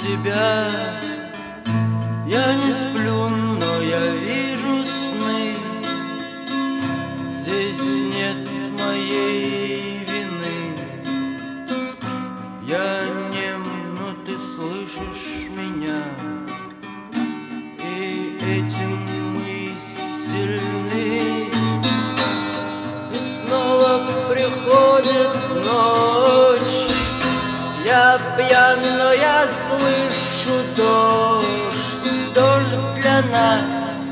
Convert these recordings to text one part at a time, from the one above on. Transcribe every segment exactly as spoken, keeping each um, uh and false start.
тебя. Я не сплю, но я вижу сны. Здесь нет моей вины. Я нем, но ты слышишь меня. И этим мы сильны. И снова приходит ночь. Я пьян, но я слышу дождь, дождь для нас.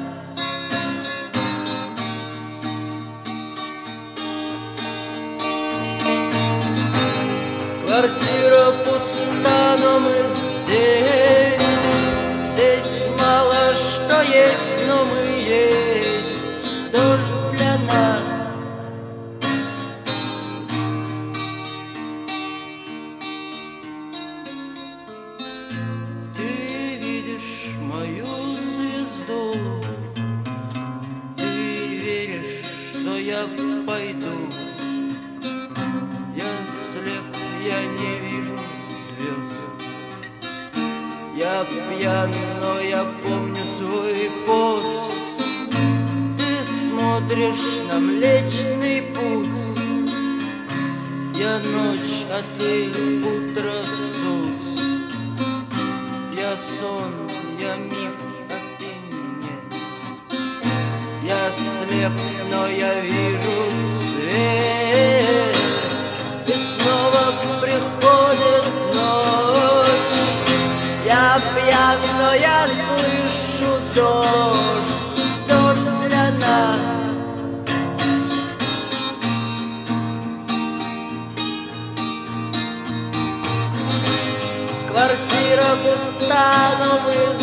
Квартира пуста, но мы здесь. Здесь мало что есть, но мы есть. Дождь для нас. Ты видишь мою звезду. Ты веришь, что я пойду. Я слеп, я не вижу звезд. Я пьян, но я помню свой пост. Ты смотришь на Млечный Путь. Я ночь, а ты утро, суть. Я сон, я миф, а ты нет. Я слеп, но я вижу свет. И снова приходит ночь. Я пьян, но я слышу дождь, дождь для нас. Квартира пуста, но мы